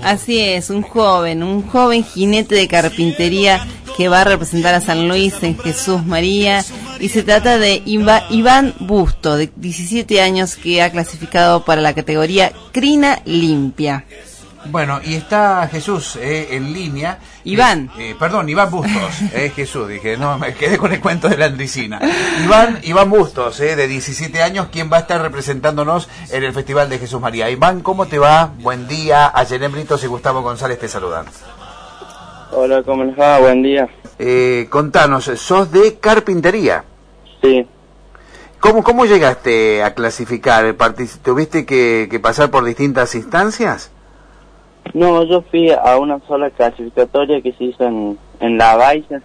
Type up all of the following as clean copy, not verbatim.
Así es, un joven jinete de carpintería que va a representar a San Luis en Jesús María, y se trata de Iván Busto, de 17 años, que ha clasificado para la categoría Crina Limpia. Bueno, y está Jesús en línea. Iván. Iván Bustos. Jesús, dije, no, me quedé con el cuento de la Andricina. Iván Bustos, de 17 años, quien va a estar representándonos en el Festival de Jesús María. Iván, ¿cómo te va? Buen día. Ayelén Britos y Gustavo González te saludan. Hola, ¿cómo les va? Buen día. Contanos, ¿sos de carpintería? Sí. ¿Cómo llegaste a clasificar? ¿Tuviste que pasar por distintas instancias? No, yo fui a una sola clasificatoria que se hizo en La Baixa.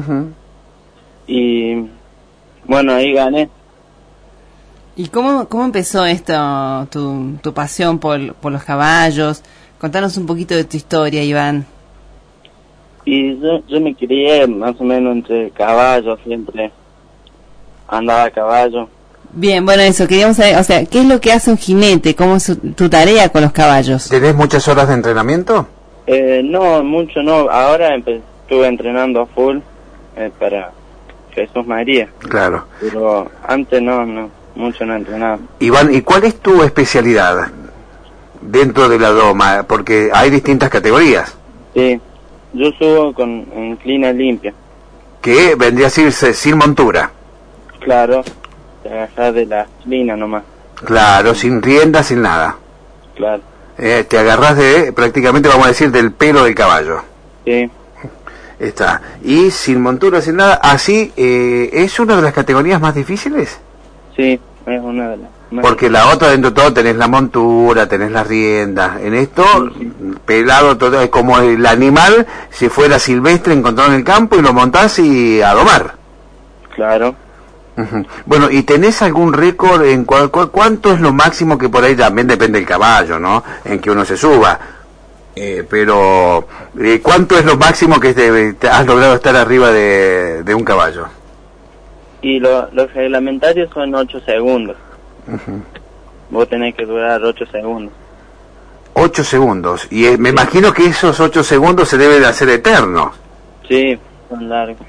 Y bueno, ahí gané. ¿Y cómo empezó esto, tu pasión por los caballos? Contanos un poquito de tu historia, Iván. Y yo me crié más o menos entre caballos, siempre andaba a caballo. Bien, bueno, eso, queríamos saber, o sea, ¿qué es lo que hace un jinete? ¿Cómo es tu tarea con los caballos? ¿Tenés muchas horas de entrenamiento? No, mucho no. Ahora estuve entrenando a full para Jesús María. Claro. Pero antes no, mucho no entrenaba. Iván, ¿y cuál es tu especialidad dentro de la doma? Porque hay distintas categorías. Sí, yo subo en Crina Limpia. ¿Qué vendría a irse sin montura? Claro. Te agarras de la crina nomás. Claro, sin rienda, sin nada. Claro. Te agarras prácticamente vamos a decir, del pelo del caballo. Sí. Está. Y sin montura, sin nada. Así, ¿es una de las categorías más difíciles? Sí, es una de las más. Porque la otra, dentro de todo, tenés la montura, tenés las riendas. En esto, sí. Pelado, todo es como el animal, si fuera silvestre, encontrado en el campo y lo montás y a domar. Claro. Bueno, ¿y tenés algún récord en cuánto es lo máximo que por ahí también depende del caballo, ¿no? En que uno se suba. Pero, ¿cuánto es lo máximo que has logrado estar arriba de un caballo? Y los reglamentarios son 8 segundos. Vos tenés que durar 8 segundos. 8 segundos. Y me imagino que esos 8 segundos se deben de hacer eternos. Sí, son largos.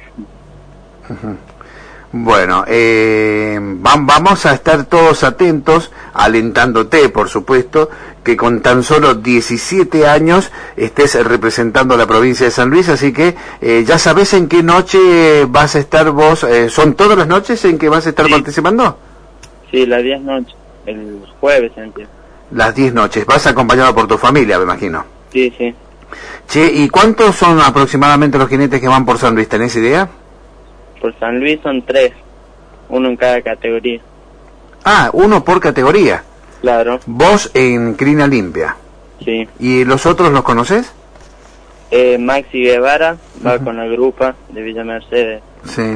Bueno, vamos a estar todos atentos, alentándote, por supuesto, que con tan solo 17 años estés representando a la provincia de San Luis, así que ya sabés en qué noche vas a estar vos. ¿Son todas las noches en que vas a estar participando? Sí, las 10 noches, el jueves entiendo. Las 10 noches, vas acompañado por tu familia, me imagino. Sí, sí. Che, ¿y cuántos son aproximadamente los jinetes que van por San Luis? ¿Tenés idea? Por San Luis son 3, uno en cada categoría. Ah, uno por categoría. Claro. Vos en Crina Limpia. Sí. ¿Y los otros los conocés? Maxi Guevara va con la grupa de Villa Mercedes. Sí.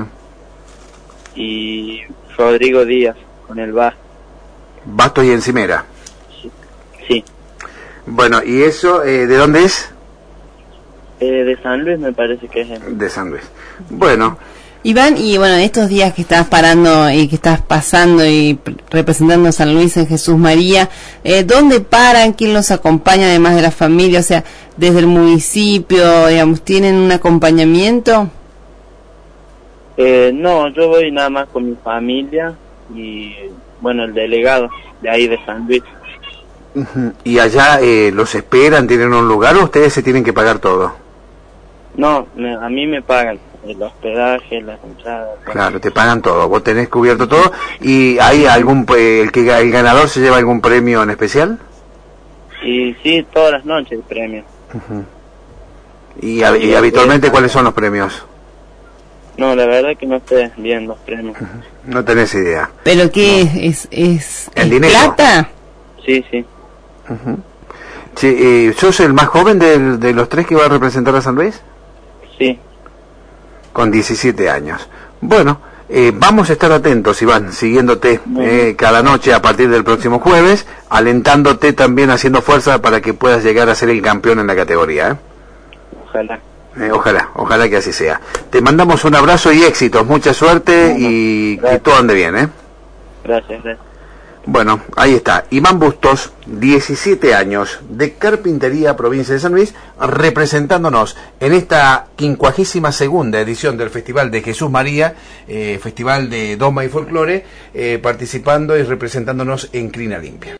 Y Rodrigo Díaz con el Bastos. Bastos y Encimera. Sí. Bueno, ¿y eso de dónde es? De San Luis me parece que es. De San Luis. Bueno. Iván, y bueno, estos días que estás parando y que estás pasando y representando a San Luis en Jesús María, ¿dónde paran? ¿Quién los acompaña además de la familia? O sea, desde el municipio, digamos, ¿tienen un acompañamiento? No, yo voy nada más con mi familia y, bueno, el delegado de ahí de San Luis. ¿Y allá los esperan, tienen un lugar o ustedes se tienen que pagar todo? No, a mí me pagan el hospedaje, las entradas. Claro, te pagan todo, vos tenés cubierto todo. ¿Y hay el ganador se lleva algún premio en especial? Y sí, todas las noches el premio. ¿Y habitualmente cuáles son los premios? No, la verdad que no estoy bien los premios. No tenés idea. ¿Pero qué es ¿en dinero? ¿Plata? Sí, sí. Sí, ¿sos el más joven de los 3 que va a representar a San Luis? Sí. Con 17 años. Bueno, vamos a estar atentos, Iván, siguiéndote cada noche a partir del próximo jueves, alentándote también, haciendo fuerza para que puedas llegar a ser el campeón en la categoría. Ojalá. Ojalá que así sea. Te mandamos un abrazo y éxitos, mucha suerte y que todo ande bien. Gracias. Bueno, ahí está. Iván Bustos, 17 años, de Carpintería, provincia de San Luis, representándonos en esta 52ª edición del Festival de Jesús María, Festival de Doma y Folclore, participando y representándonos en Crina Limpia.